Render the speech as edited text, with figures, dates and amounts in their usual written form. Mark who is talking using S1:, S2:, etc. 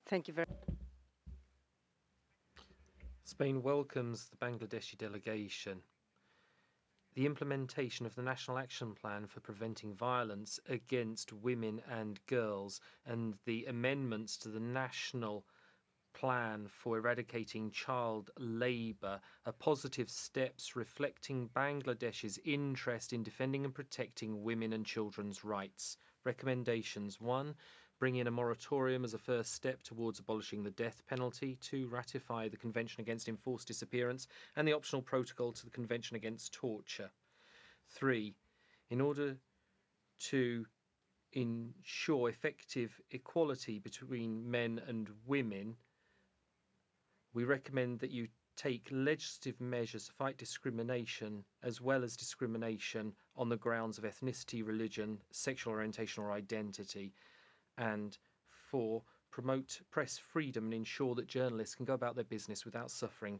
S1: Thank you very
S2: Spain welcomes the Bangladeshi delegation. The implementation of the National Action Plan for Preventing Violence Against Women and Girls and the amendments to the National Plan for Eradicating Child Labour are positive steps reflecting Bangladesh's interest in defending and protecting women and children's rights. Recommendations: 1. Bring in a moratorium as a first step towards abolishing the death penalty. 2. Ratify the Convention Against Enforced Disappearance and the optional protocol to the Convention Against Torture. 3. In order to ensure effective equality between men and women, we recommend that you take legislative measures to fight discrimination as well as discrimination on the grounds of ethnicity, religion, sexual orientation or identity. And 4. Promote press freedom and ensure that journalists can go about their business without suffering